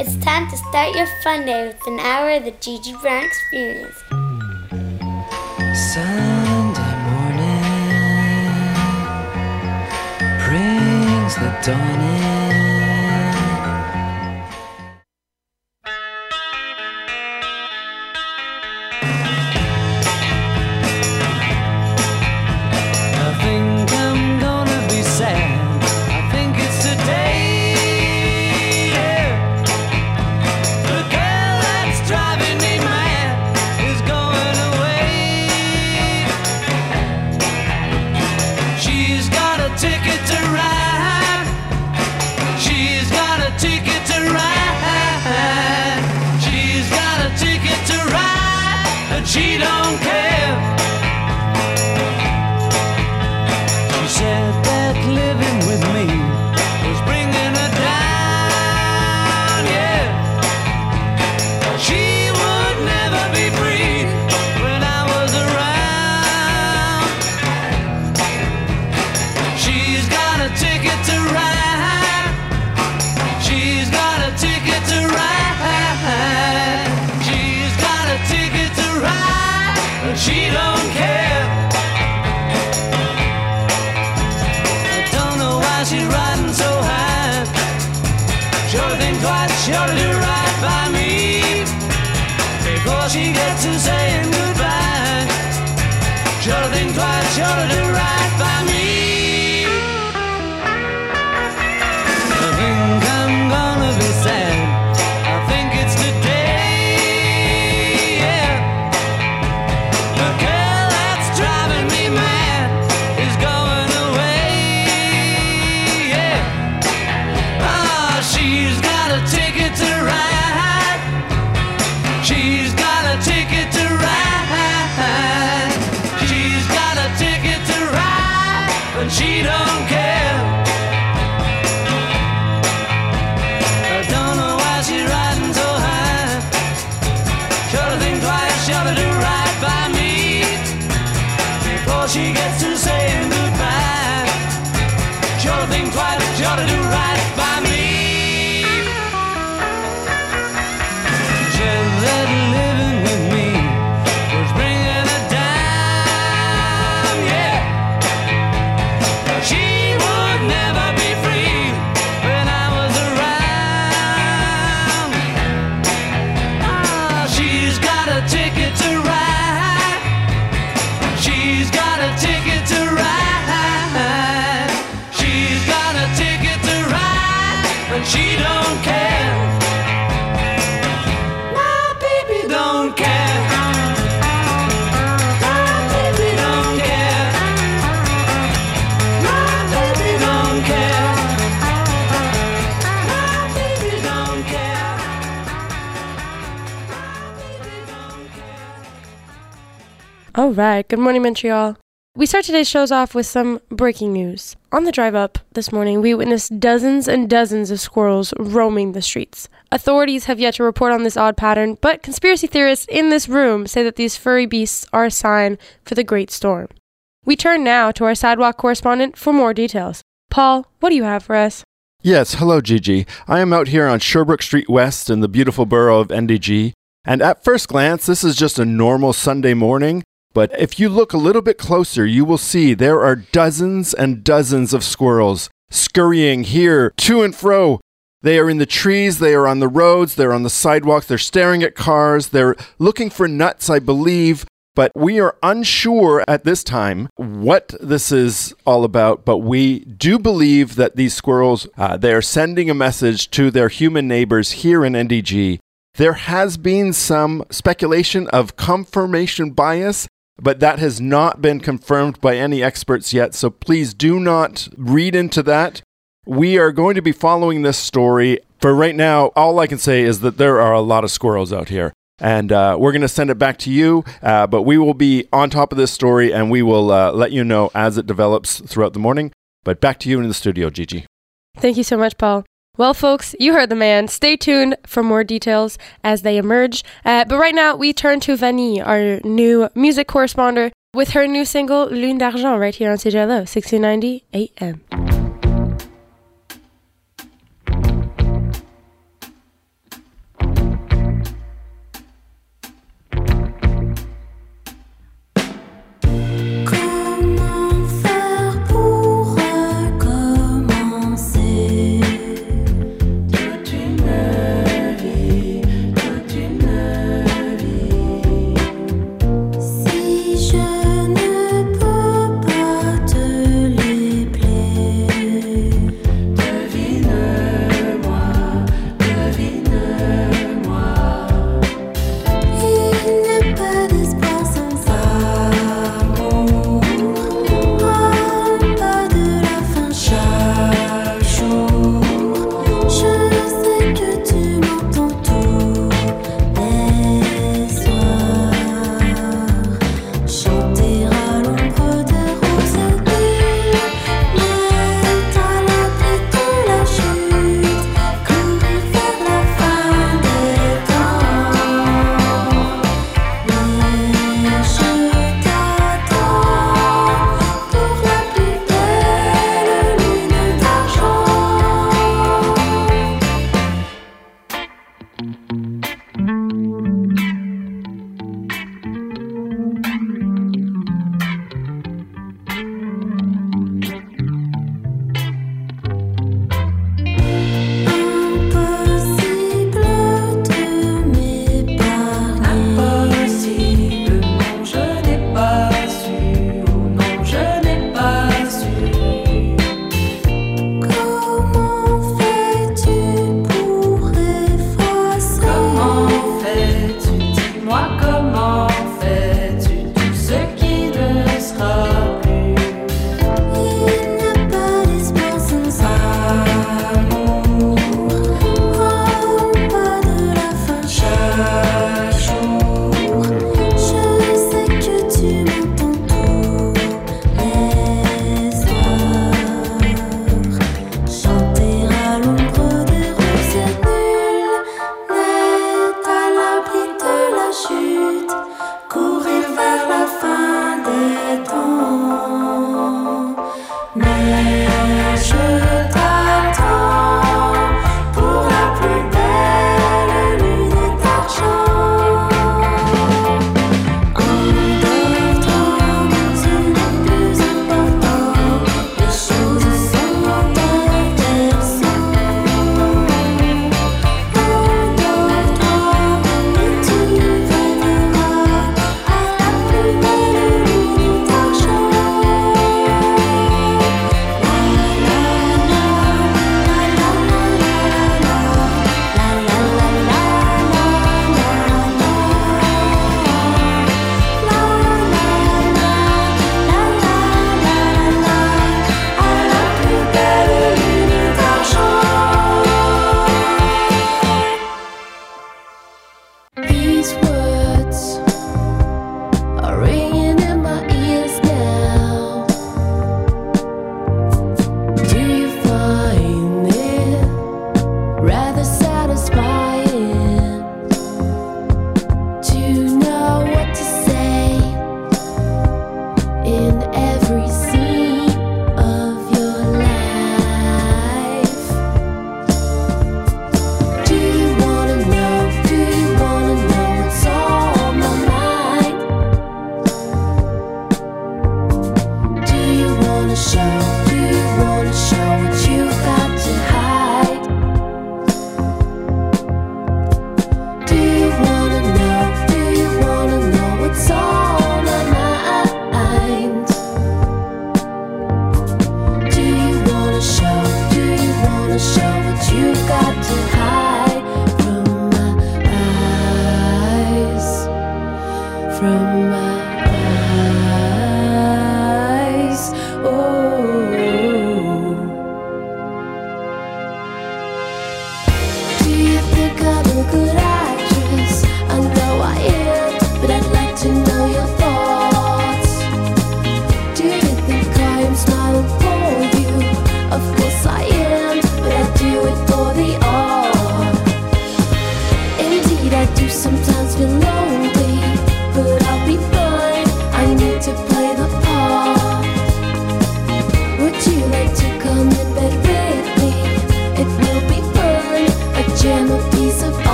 It's time to start your fun day with an hour of the Gigi Brown Experience. Sunday morning brings the dawn in. I think I'm gonna be sad. I think it's today. Yeah. The girl that's driving me mad is going away. She's got a ticket to ride. She's got a ticket to ride. She's got a ticket to ride, and she don't care. She said that living with me was bringing her down, yeah. She would never be free when I was around. She's got a ticket to ride. She's got a ticket to ride. She's got a ticket to ride, and she don't care. I don't know why she's riding so high. Sure think twice, sure to do right by me before she gets to saying goodbye. Sure think twice, sure to do right by me. I think I'm gonna be sad. I think it's today, yeah. The girl that's driving me mad is going away, yeah. Ah, she's got a ticket to ride. She's got a ticket to ride. She's got a ticket to ride, and she don't care. I don't know why she's riding so high. Sure to think twice, sure to do right by me before she gets to saying goodbye. Sure to think twice, sure to do right by me. She said that living with me was bringing her down, yeah. She would never be free when I was around. Ah, she's got a ticket to ride. She's got a ticket to ride. She's got a ticket to ride, and she don't care. My baby don't care. My baby don't care. My baby don't care. My baby don't care. My baby don't care. All right, good morning, Montreal. We start today's shows off with some breaking news. On the drive up this morning, we witnessed dozens and dozens of squirrels roaming the streets. Authorities have yet to report on this odd pattern, but conspiracy theorists in this room say that these furry beasts are a sign for the Great Storm. We turn now to our sidewalk correspondent for more details. Paul, what do you have for us? Yes, hello Gigi. I am out here on Sherbrooke Street West in the beautiful borough of NDG. And at first glance, this is just a normal Sunday morning. But if you look a little bit closer, you will see there are dozens and dozens of squirrels scurrying here to and fro. They are in the trees, they are on the roads, they're on the sidewalks, they're staring at cars, they're looking for nuts, I believe. But we are unsure at this time what this is all about. But we do believe that these squirrels, they are sending a message to their human neighbors here in NDG. There has been some speculation of confirmation bias, but that has not been confirmed by any experts yet, so please do not read into that. We are going to be following this story. For right now, all I can say is that there are a lot of squirrels out here, and we're going to send it back to you, but we will be on top of this story, and we will let you know as it develops throughout the morning. But back to you in the studio, Gigi. Thank you so much, Paul. Well, folks, you heard the man. Stay tuned for more details as they emerge. But right now, we turn to Vanille, our new music correspondent, with her new single, Lune d'Argent, right here on CJLO, 1690 AM.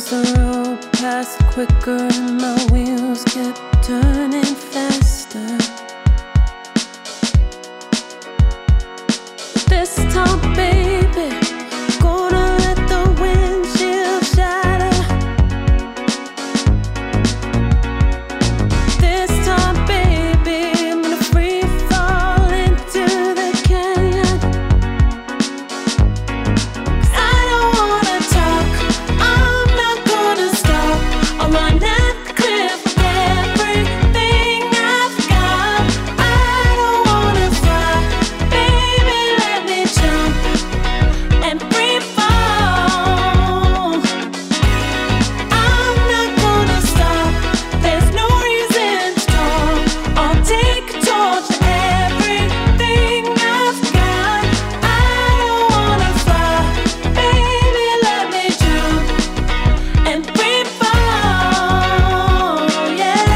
as the road passed quicker and my wheels kept turning faster. This time, baby, gonna let the windshield shatter. This time, baby, I'm gonna free fall into the canyon. 'Cause I don't wanna talk, I'm not gonna stop. I'll run at the cliff with everything I've got. I don't wanna fly, baby, let me jump and free fall. I'm not gonna stop, there's no reason to talk. I'll take a torch to everything I've got. I don't wanna fly, baby, let me jump and free fall, yeah.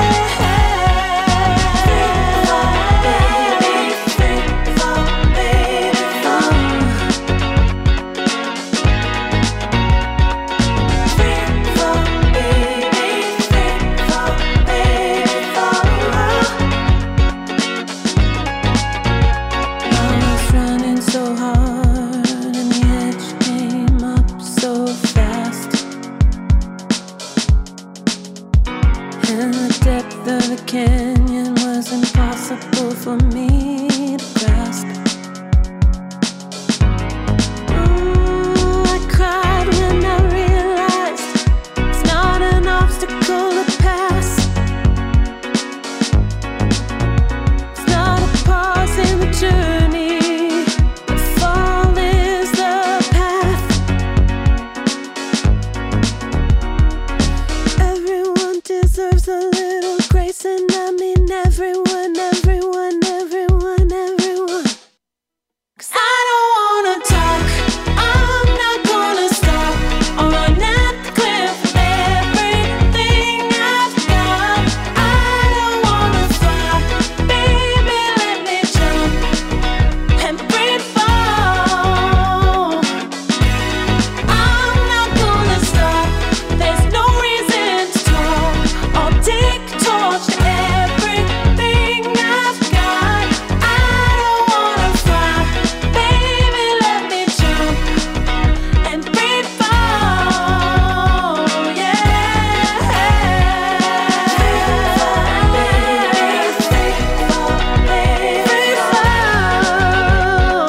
Free fall, baby, fall. Free fall, baby, free fall, baby, fall. I was running so hard and the edge came up so fast. And the depth of the canyon was impossible for me to grasp. I cried when I realized it's not an obstacle to pass. It's not a pause in the journey. The fall is the path. Everyone deserves a little grace, and I mean everyone, everyone, everyone, everyone. 'Cause I don't wanna talk, I'm not gonna stop. I'll run at the cliff with everything I've got. I don't wanna fly, baby, let me jump and free fall. I'm not gonna stop, there's no reason to talk. I'll take a torch to everything I've got. I don't wanna fly, baby, let me jump and free fall, yeah. Free fall, baby, free fall.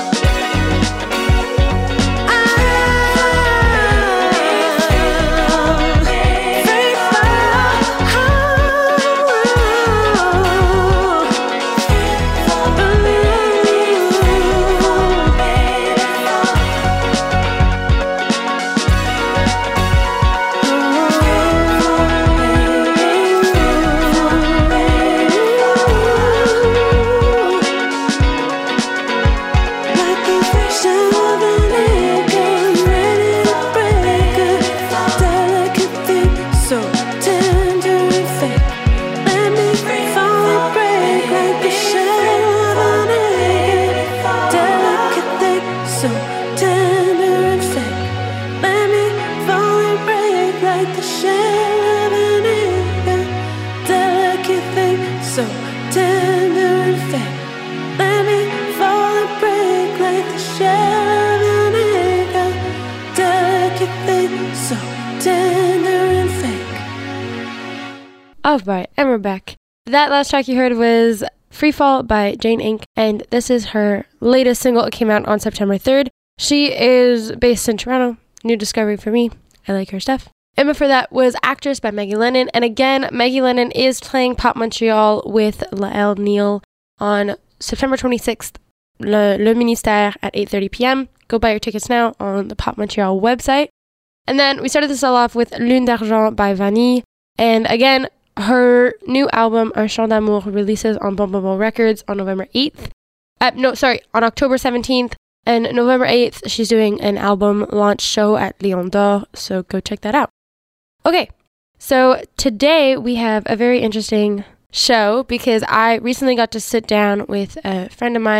Like the vision of an eagle, ready to break a delicate thing, so tender and fake. Let me fall and break like the shell of an eagle, delicate thing, so tender and fake. Let me fall and break like the shell of an eagle, delicate thing, so tender and fake. Let me fall and break like the shell of an eagle, delicate thing, so tender and fake. Alright, and we're back. That last track you heard was Free Fall by Jane Inc., and this is her latest single. It came out on September 3rd. She is based in Toronto. New discovery for me. I like her stuff. And before that was Actress by Maggie Lennon. And again, Maggie Lennon is playing Pop Montreal with Lael Neal on September 26th, Le Ministère at 8:30 p.m. Go buy your tickets now on the Pop Montreal website. And then we started this all off with Lune d'Argent by Vanille. And again, her new album, Un Chant d'Amour, releases on Bon Bon Bon Records on November 8th. On October 17th. And November 8th, she's doing an album launch show at Lion d'Or, so go check that out. Okay, so today we have a very interesting show because I recently got to sit down with a friend of mine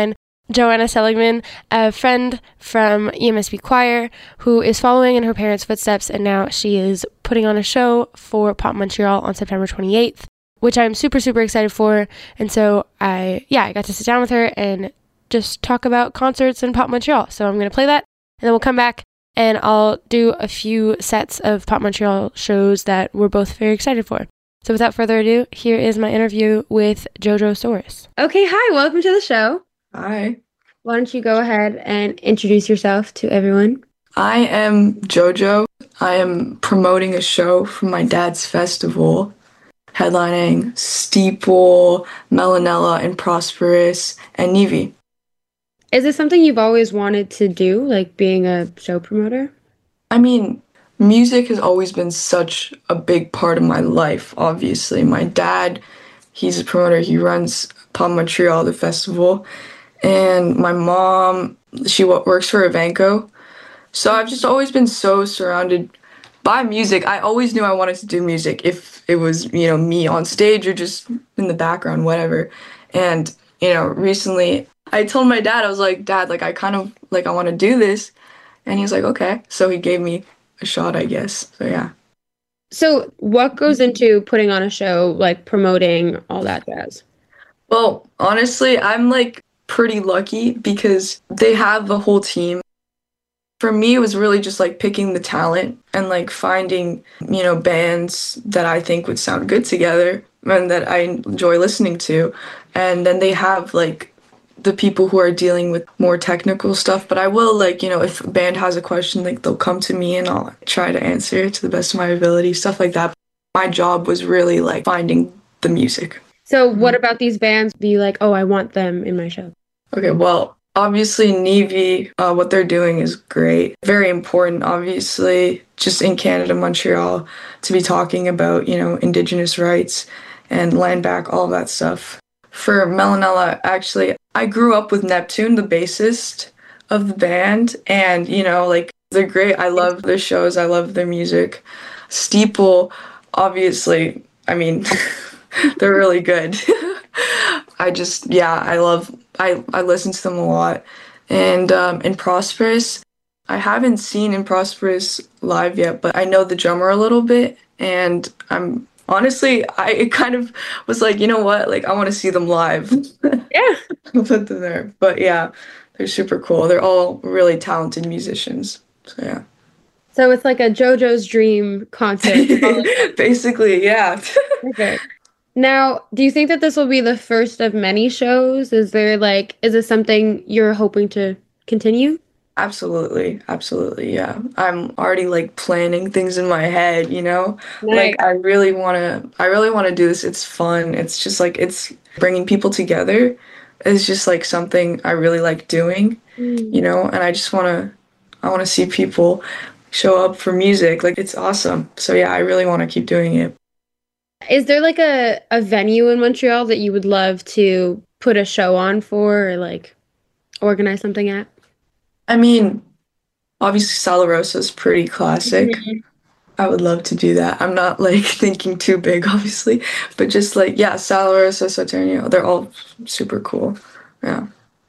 Joanna Seligman, a friend from EMSB Choir, who is following in her parents' footsteps, and now she is putting on a show for Pop Montreal on September 28th, which I'm super, super excited for. And so I got to sit down with her and just talk about concerts in Pop Montreal. So I'm going to play that, and then we'll come back and I'll do a few sets of Pop Montreal shows that we're both very excited for. So without further ado, here is my interview with JoJo Soros. Okay, hi, welcome to the show. Hi, Why don't you go ahead and introduce yourself to everyone? I am JoJo. I am promoting a show from my dad's festival, headlining Steeple, Melanella, and Prosperous, and Nevi. Is this something you've always wanted to do, like being a show promoter? I mean, music has always been such a big part of my life, obviously. My dad, he's a promoter. He runs Pop Montreal, the festival. And my mom, she works for Evanco. So I've just always been so surrounded by music. I always knew I wanted to do music, if it was, me on stage or just in the background, whatever. And, recently I told my dad, I was like, Dad, like, I want to do this. And he was like, okay. So he gave me a shot, I guess. So, yeah. So what goes into putting on a show, like promoting all that jazz? Well, honestly, I'm like pretty lucky because they have a whole team. For me, it was really just like picking the talent and like finding, bands that I think would sound good together and that I enjoy listening to. And then they have like the people who are dealing with more technical stuff. But I will like, if a band has a question, like they'll come to me and I'll try to answer it to the best of my ability, stuff like that. My job was really like finding the music. So what about these bands be like, oh, I want them in my show? Okay, well, obviously Nevi, what they're doing is great. Very important, obviously, just in Canada, Montreal, to be talking about, Indigenous rights and land back, all that stuff. For Melanella, actually, I grew up with Neptune, the bassist of the band, and, they're great. I love their shows. I love their music. Steeple, obviously, I mean, they're really good. I listen to them a lot. And in Prosperous, I haven't seen In Prosperous live yet, but I know the drummer a little bit. And I kind of was like, you know what? Like, I want to see them live. Yeah. I'll put them there. But yeah, they're super cool. They're all really talented musicians. So yeah. So it's like a JoJo's Dream concert. Basically, yeah. Okay. Now, do you think that this will be the first of many shows? Is this something you're hoping to continue? Absolutely, yeah. I'm already like planning things in my head, Nice. Like I really want to do this. It's fun. It's just like it's bringing people together. It's just like something I really like doing, and I want to see people show up for music. Like it's awesome. So yeah, I really want to keep doing it. Is there like a venue in Montreal that you would love to put a show on for or like organize something at? I mean, obviously Sala Rosa is pretty classic. Mm-hmm. I would love to do that. I'm not like thinking too big, obviously, but just like, yeah, Sala Rosa, Saturnio, they're all super cool. Yeah.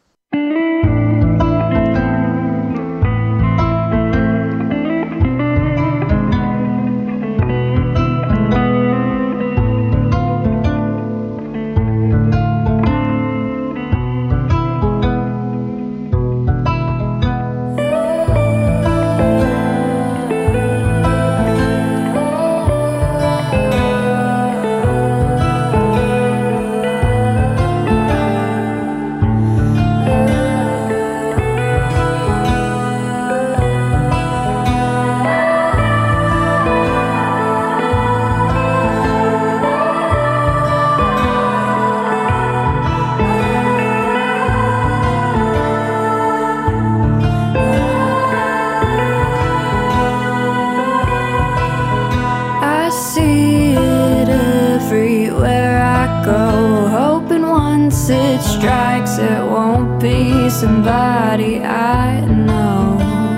Somebody I know,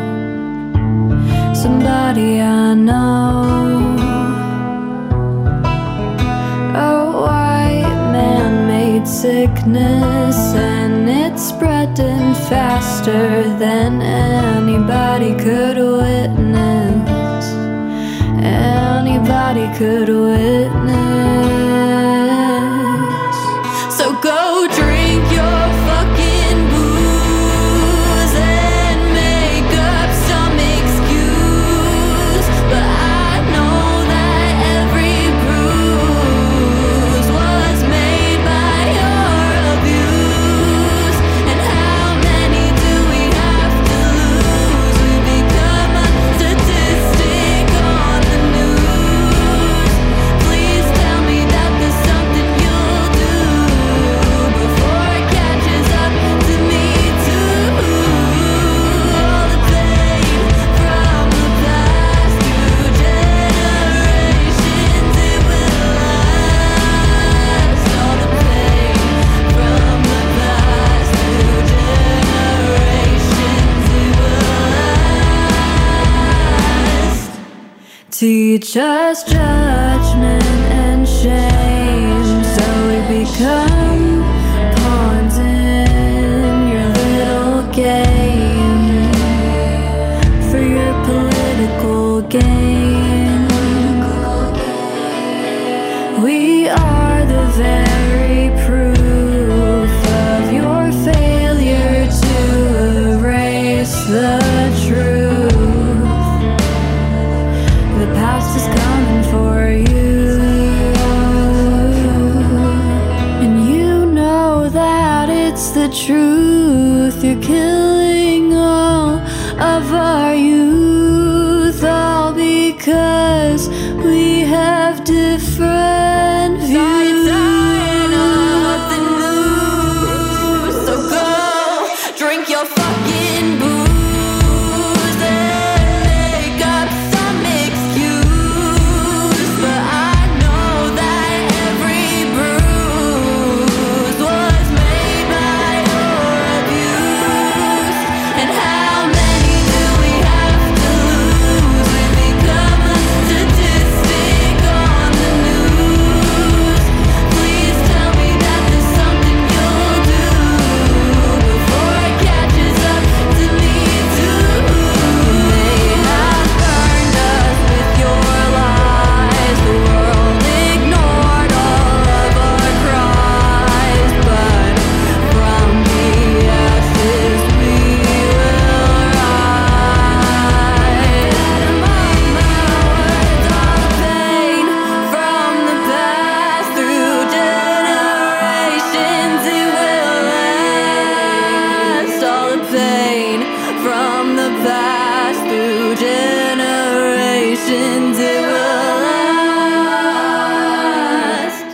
somebody I know. A white man-made sickness, and it's spreading faster than anybody could witness. Anybody could witness. So go drink your fucking booze and make up some excuse. But I know that every bruise was made by your abuse. And how many do we have to lose? We become a statistic on the news. Please tell me that there's something you'll do before it catches up to me too. All the pain from the past through generations, it will last. All the pain from the past through generations, it will last. Teach us judgment and shame, so we become pawns in your little game for your political gain. We are the very proof of your failure to erase the truth. The past is coming for you, and you know that it's the truth. You're killing all of our youth, all because we have different views. Nothing new, so go drink your fucking booze and make up some excuse. But I know that every bruise was made by your abuse. And how many do we have to lose? We become a statistic on the news. Please tell me that there's something you'll do before it catches up to me too. They have burned us with your lies. The world ignored all of our cries, but from the ashes we will rise. Mark my words, all the pain from the past through generations, it will last. All the pain from the past through generations, it will last.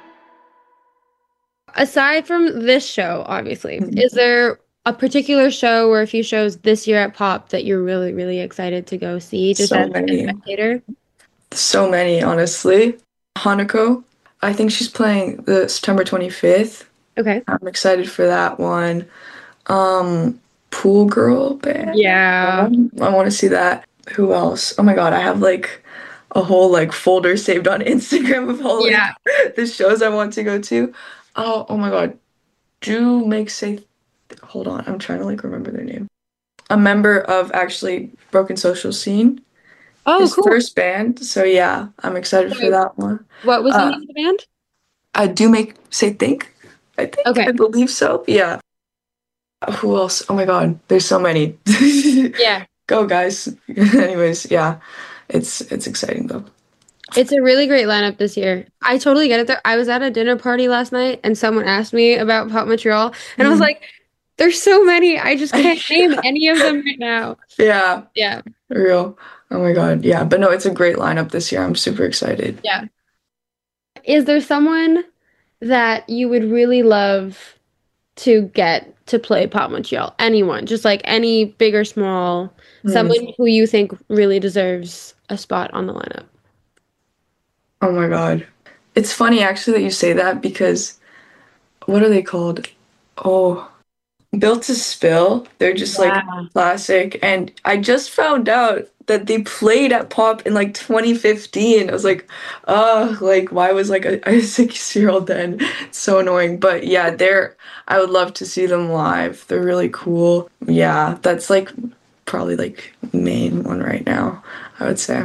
Aside from this show, obviously, is there a particular show or a few shows this year at Pop that you're really, really excited to go see? Just So as a many. spectator? So many, honestly. Hanako, I think she's playing the September 25th. Okay. I'm excited for that one. Pool Girl Band. Yeah. I want to see that. Who else? Oh my god, I have like a whole like folder saved on Instagram of all like, Yeah. the shows I want to go to. Oh my god. Do make say hold on, I'm trying to like remember their name. A member of actually Broken Social Scene. Oh, His cool. first band. So yeah, I'm excited for that one. What was the uh, name of the band? I do make say think. I think Okay. I believe so. Yeah. Who else? Oh my god, there's so many. Yeah. Go guys. Anyways, yeah. It's exciting though. It's a really great lineup this year. I totally get it though. I was at a dinner party last night and someone asked me about Pop Montreal and I was like, there's so many. I just can't name any of them right now. Yeah, Yeah. real. Oh my god, yeah. But no, it's a great lineup this year. I'm super excited. Yeah. Is there someone that you would really love to get to play Pop Montreal? Anyone, just like any big or small, someone who you think really deserves a spot on the lineup. Oh my god. It's funny actually that you say that because what are they called? Oh, Built to Spill. They're just like Yeah. classic. And I just found out that they played at Pop in like 2015. I was like, like why was like a 6-year-old then? It's so annoying. But yeah, I would love to see them live. They're really cool. Yeah, that's like probably like main one right now, I would say.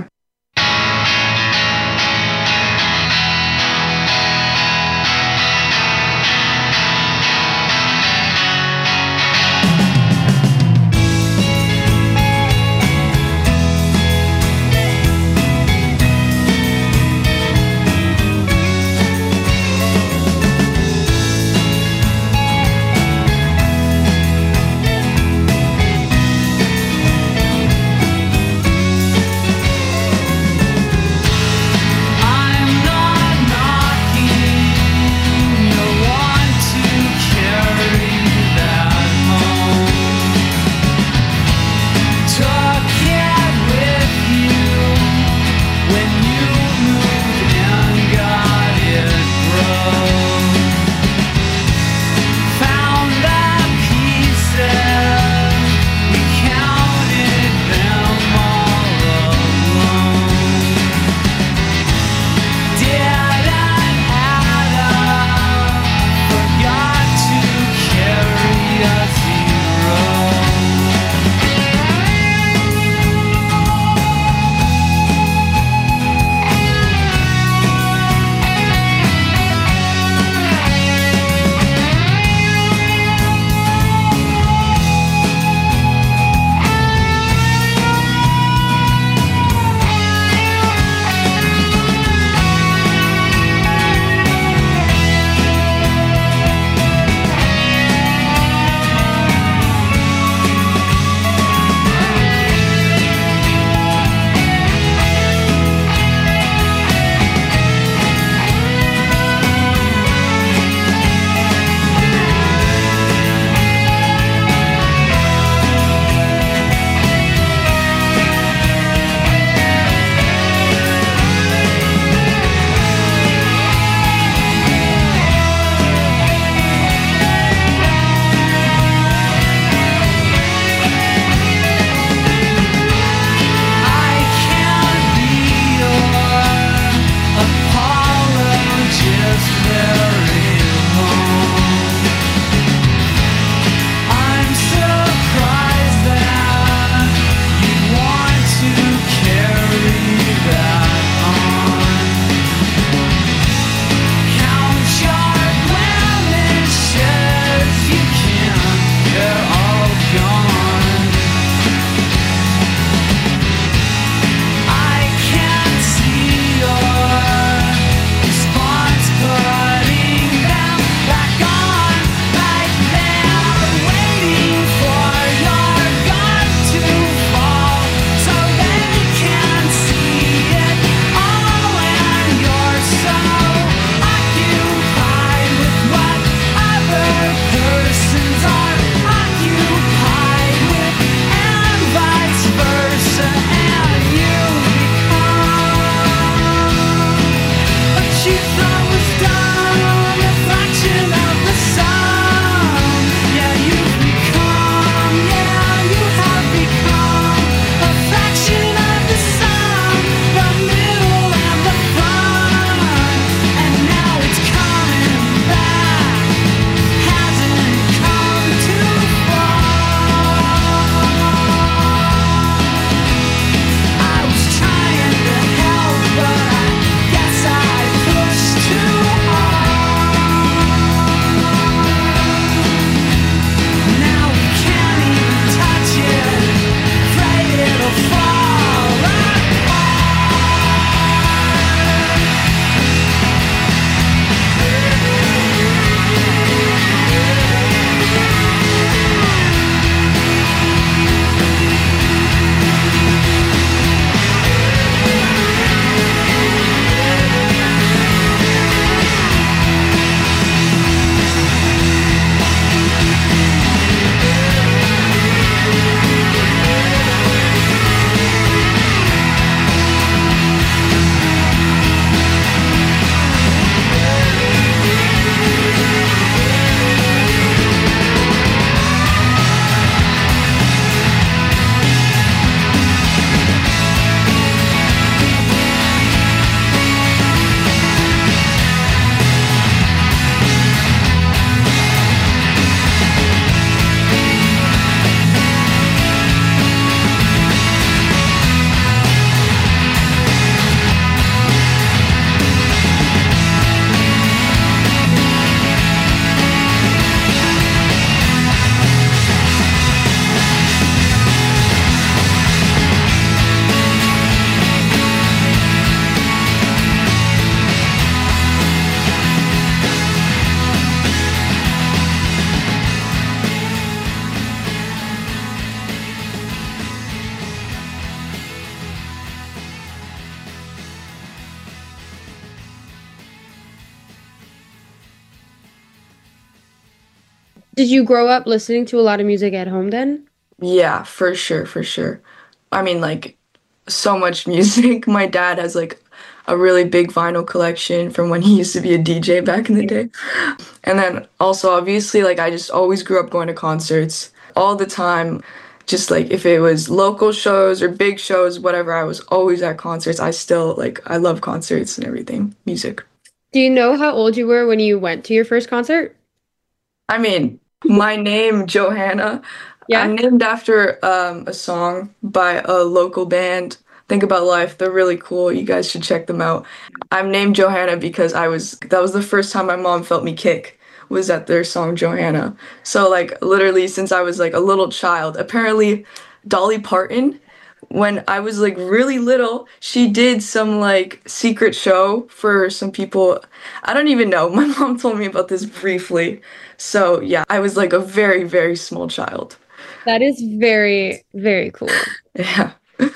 Did you grow up listening to a lot of music at home then? Yeah, for sure, for sure. I mean, like, so much music. My dad has like a really big vinyl collection from when he used to be a DJ back in the day. And then also, obviously, like, I just always grew up going to concerts all the time. Just like if it was local shows or big shows, whatever, I was always at concerts. I still like, I love concerts and everything, music. Do you know how old you were when you went to your first concert? I mean, my name, Johanna, Yeah. I'm named after a song by a local band, Think About Life. They're really cool. You guys should check them out. I'm named Johanna because that was the first time my mom felt me kick, was at their song Johanna. So like literally since I was like a little child, apparently Dolly Parton, when I was like really little, she did some like secret show for some people. I don't even know. My mom told me about this briefly. So yeah, I was like a very, very small child. That is very, very cool. Yeah.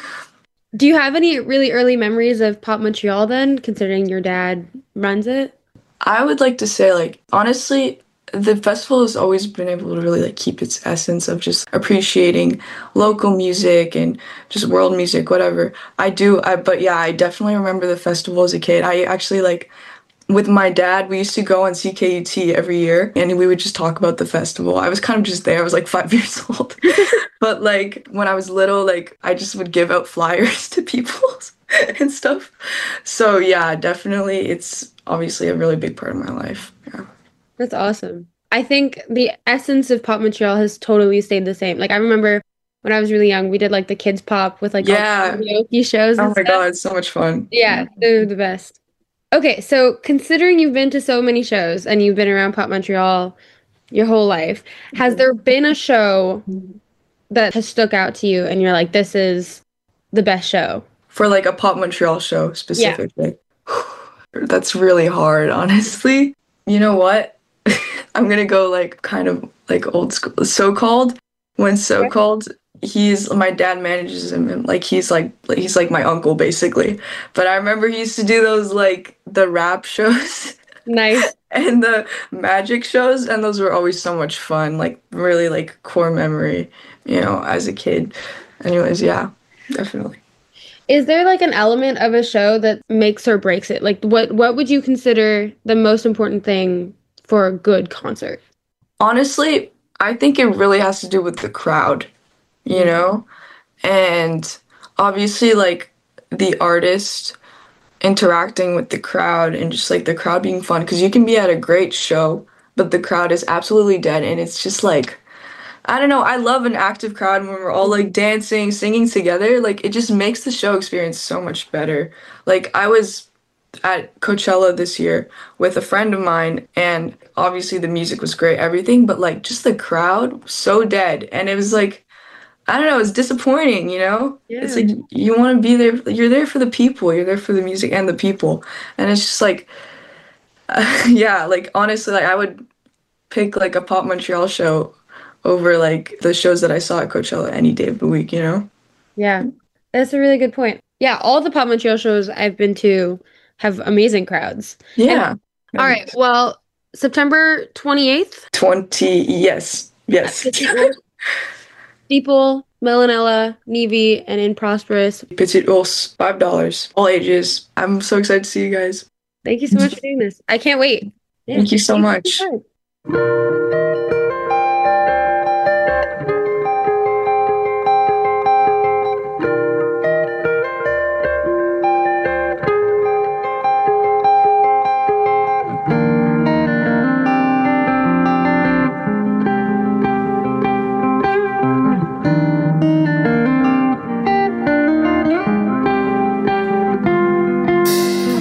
Do you have any really early memories of Pop Montreal then, considering your dad runs it? I would like to say, like, honestly, the festival has always been able to really like keep its essence of just appreciating local music and just world music, whatever. But yeah, I definitely remember the festival as a kid. I actually like with my dad, we used to go on CKUT every year and we would just talk about the festival. I was kind of just there. I was like 5 years old. But like when I was little, like I just would give out flyers to people and stuff. So yeah, definitely it's obviously a really big part of my life. Yeah. That's awesome. I think the essence of Pop Montreal has totally stayed the same. Like I remember when I was really young, we did like the kids pop with like all Yeah. the karaoke shows and Oh my stuff. God, it's so much fun. Yeah, they're the best. Okay, so considering you've been to so many shows and you've been around Pop Montreal your whole life, has there been a show that has stuck out to you and you're like, this is the best show? For like a Pop Montreal show specifically. That's really hard, honestly. You know what? I'm gonna go like kind of like old school. So Called. When So Called, my dad manages him and like he's like my uncle basically. But I remember he used to do those like the rap shows Nice. and the magic shows, and those were always so much fun. Like really like core memory, as a kid. Anyways, yeah, definitely. Is there like an element of a show that makes or breaks it? Like what would you consider the most important thing for a good concert? Honestly, I think it really has to do with the crowd, and obviously like the artist interacting with the crowd and just like the crowd being fun, because you can be at a great show, but the crowd is absolutely dead, and it's just like, I don't know, I love an active crowd when we're all like dancing, singing together. Like it just makes the show experience so much better. Like I was at Coachella this year with a friend of mine, and obviously the music was great, everything, but like just the crowd was so dead, and it was like, I don't know, it's disappointing, It's like you want to be there, you're there for the people, you're there for the music and the people, and it's just like, yeah, like honestly, like I would pick like a Pop Montreal show over like the shows that I saw at Coachella any day of the week, Yeah, that's a really good point. Yeah, all the Pop Montreal shows I've been to have amazing crowds. Yeah. All right, well, September 28th, 20, yes. Steeple, Melanella, Neve, and In Prosperous. Petit Ours, $5, all ages. I'm so excited to see you guys. Thank you so much for doing this. I can't wait. Yeah, Thank you so much. so much.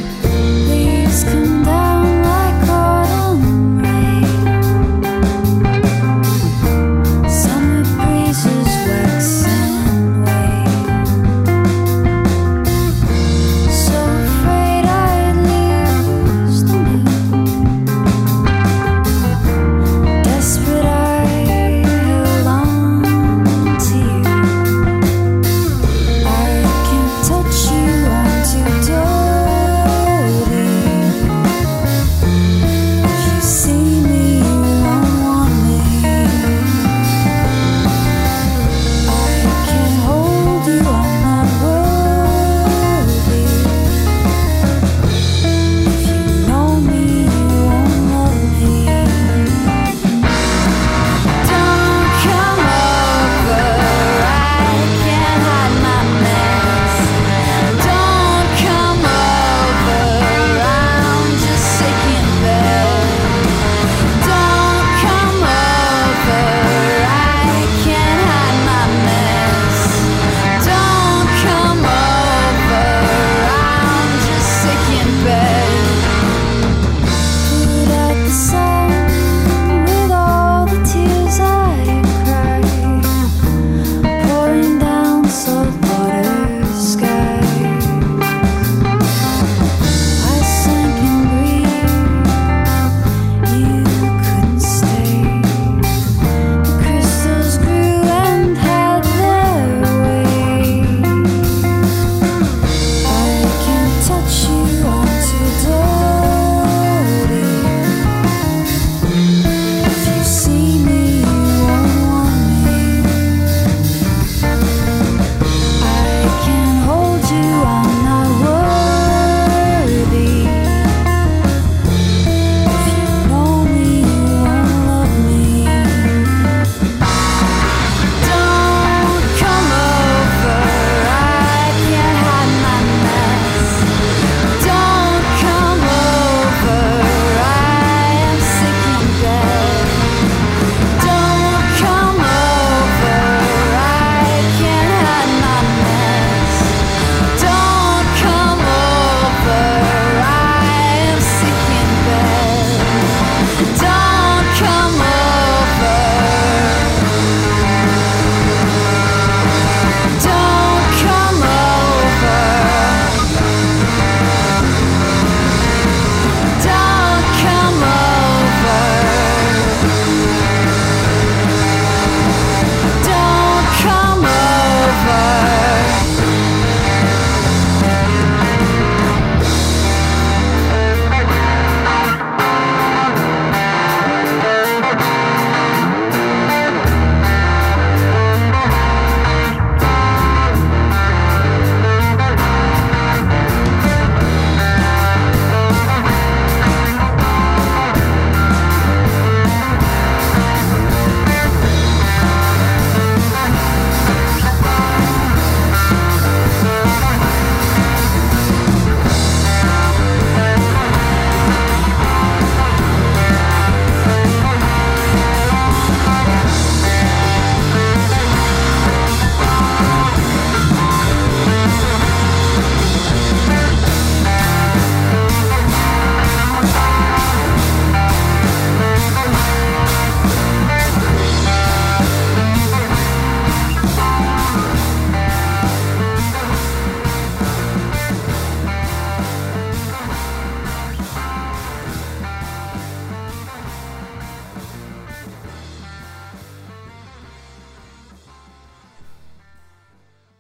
Leaves come down like autumn rain.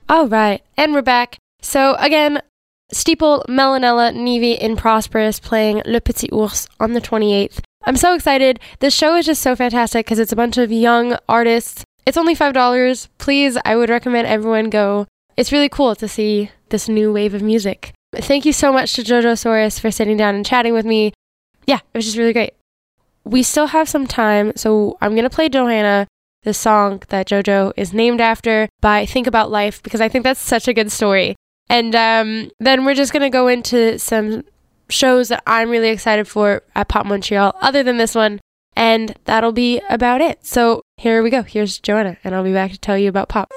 All right, and we're back. So again, Steeple, Melanella, Nevi, and Prosperous playing Le Petit Ours on the 28th. I'm so excited. This show is just so fantastic because it's a bunch of young artists. It's only $5. Please, I would recommend everyone go. It's really cool to see this new wave of music. Thank you so much to Jojo Soros for sitting down and chatting with me. Yeah, it was just really great. We still have some time, so I'm going to play Johanna, the song that Jojo is named after, by Think About Life, because I think that's such a good story. And then we're just going to go into some shows that I'm really excited for at Pop Montreal, other than this one, and that'll be about it. So here we go. Here's Joanna, and I'll be back to tell you about Pop.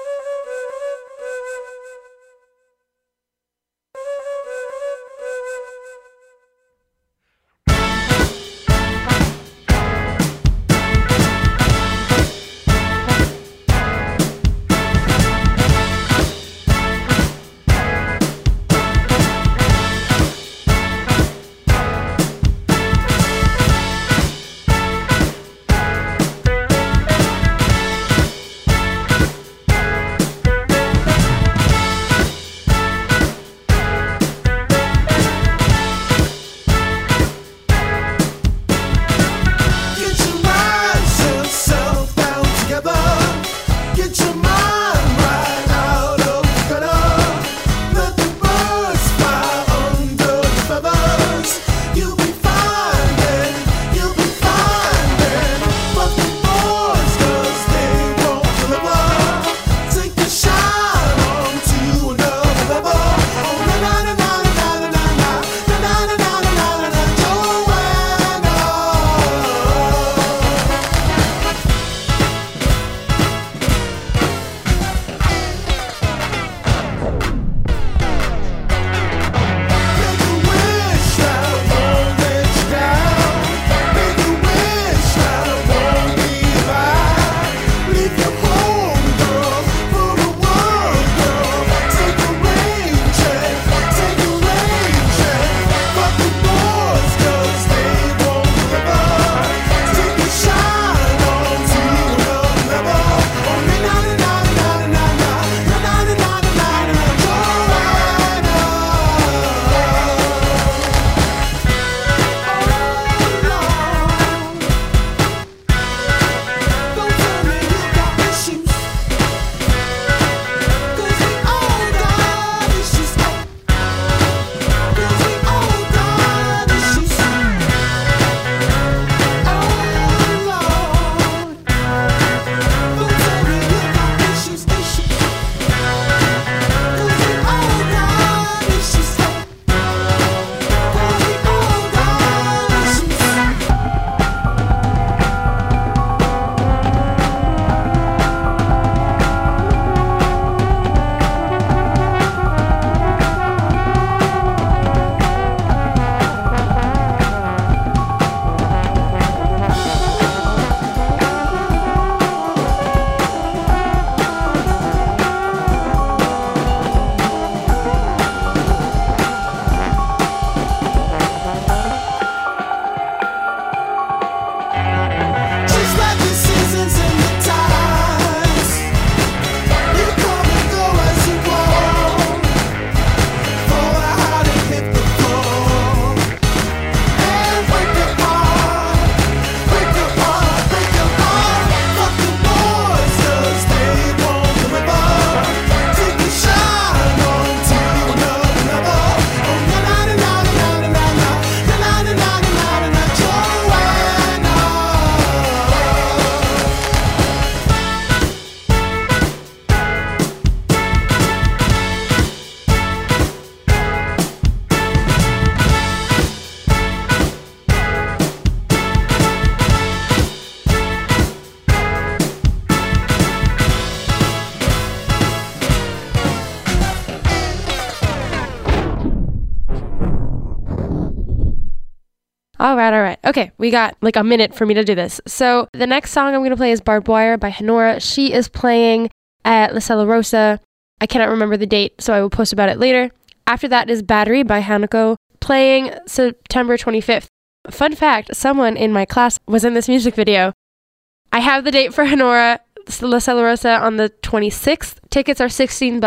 All right. Okay, we got like a minute for me to do this. So the next song I'm going to play is Barbed Wire by Honora. She is playing at La Sala Rosa. I cannot remember the date, so I will post about it later. After that is Battery by Hanako, playing September 25th. Fun fact, someone in my class was in this music video. I have the date for Honora, La Sala Rosa, on the 26th. Tickets are $16.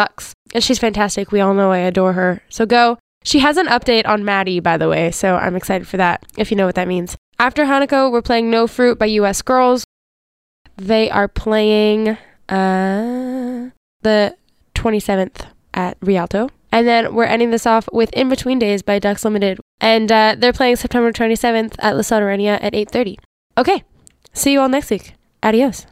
And she's fantastic. We all know I adore her. So go. She has an update on Maddie, by the way, so I'm excited for that, if you know what that means. After Hanako, we're playing No Fruit by US Girls. They are playing the 27th at Rialto. And then we're ending this off with In Between Days by Ducks Limited. And they're playing September 27th at La Soterrania at 8:30. Okay, see you all next week. Adios.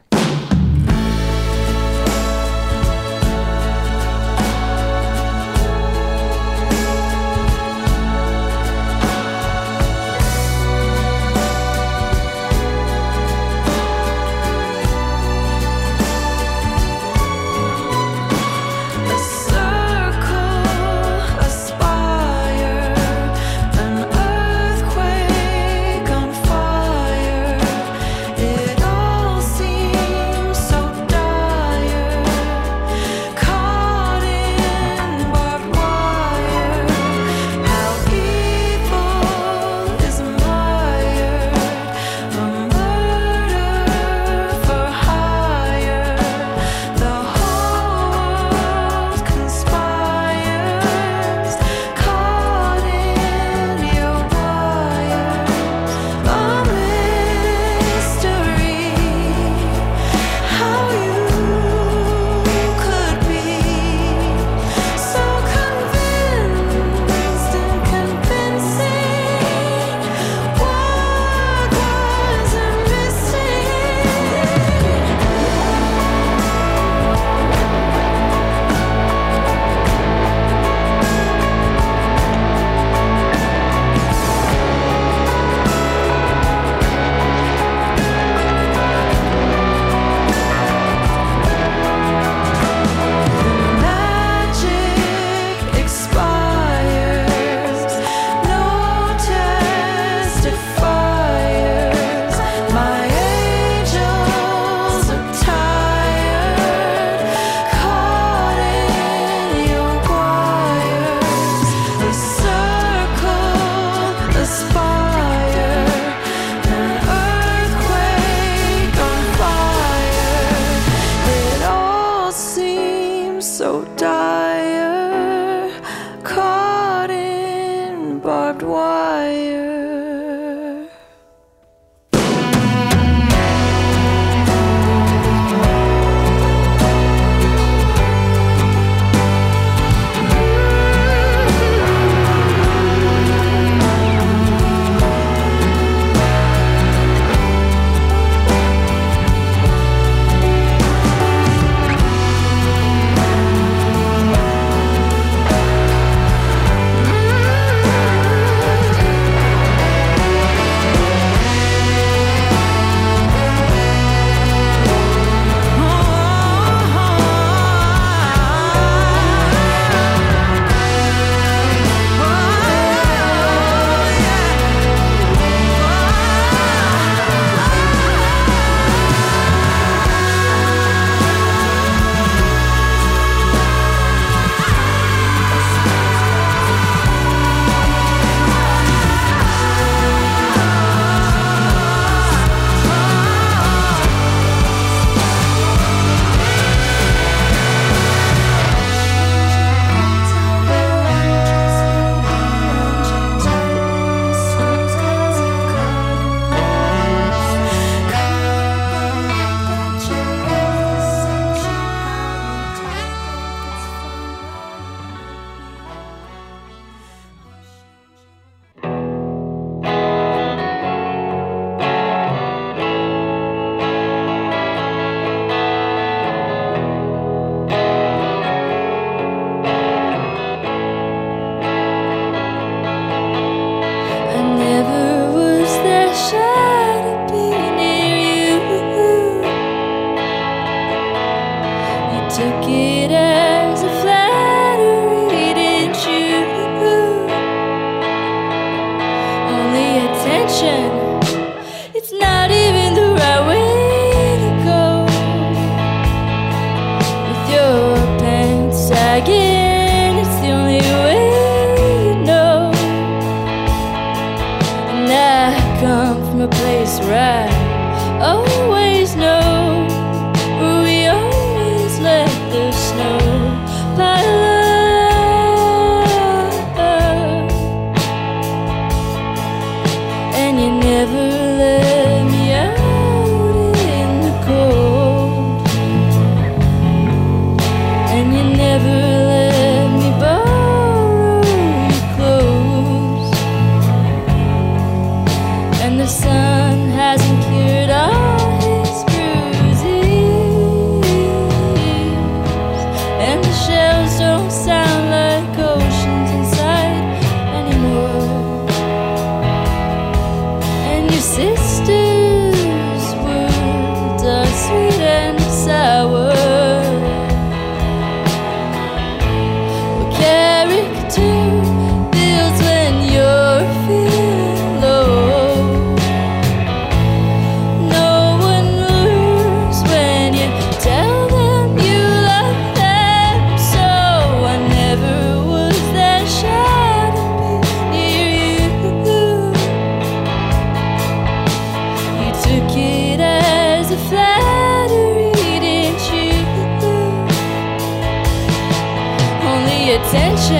It all seems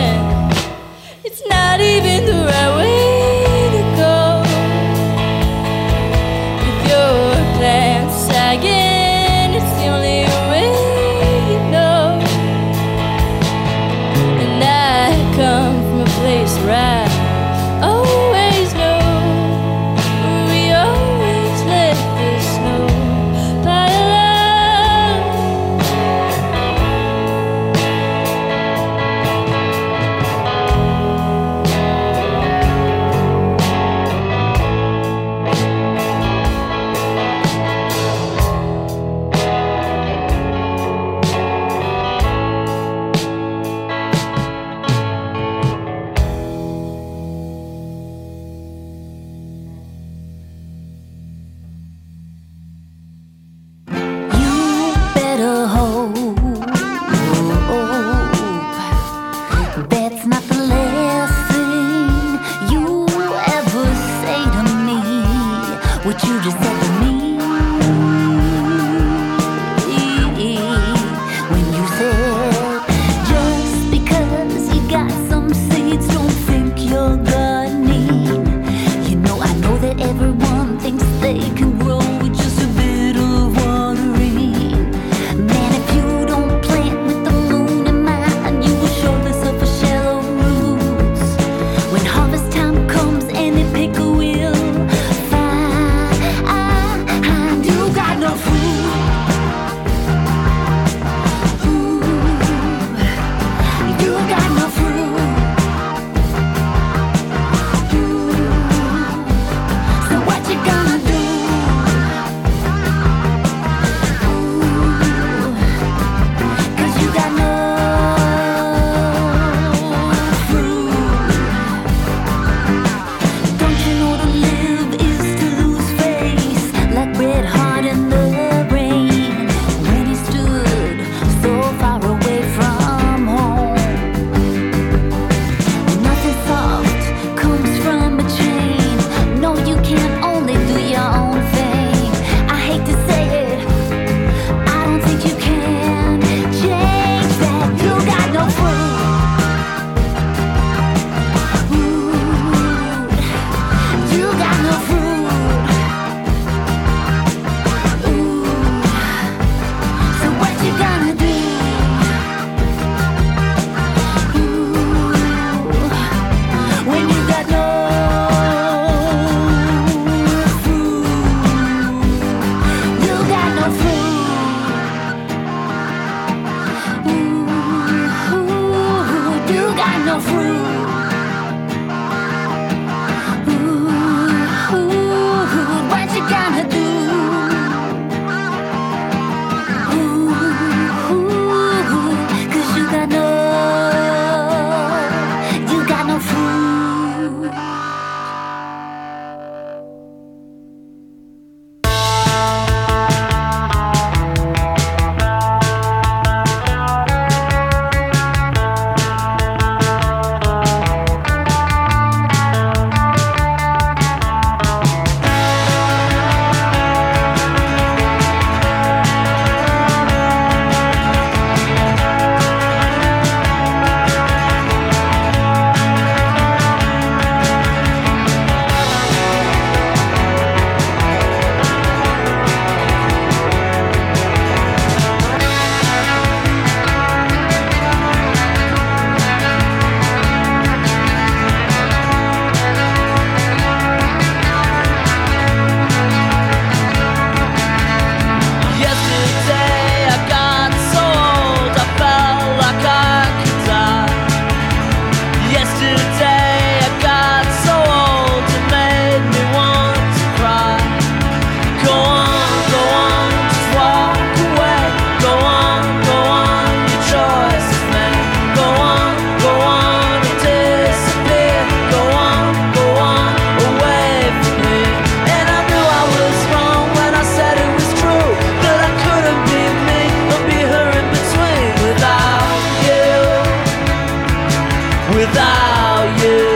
and it's not even the right way to go. With your plans sagging, it's the only way you know. And I come from a place where I always know, where we always let the snow pile up. You better hope that's not the last thing you ever say to me. What you just said to me when you said, just because you got some seeds, don't think you're gardening. You know, I know that everyone thinks they can grow with just a bit of watering. Man, if you don't plant with the moon in mind, you will surely suffer shallow roots. When harvest time comes and they pick a will find, you got no fruit. You got no fruit. So what you gonna do? 'Cause you got no fruit. Don't you know to live is to lose face, like Bret Hart in the rain, when he stood so far away from home. Nothing soft comes from a chain. No, you can't only do your own thing. I hate to say it, I don't think you can change that. You got no fruit. You got no fruit. So what you gonna do? When you got no fruit, you got no fruit. You got no fruit. What you gonna do? 'Cause you got no fruit. Yesterday I got so old I felt like I could die. Yesterday I got so old it made me want to cry. Go on, just walk away. Go on, your choice is made. Go on, and disappear. Go on, away from me. And I knew I was wrong when I said it was true, that I couldn't be me or be her in between without you. Without you.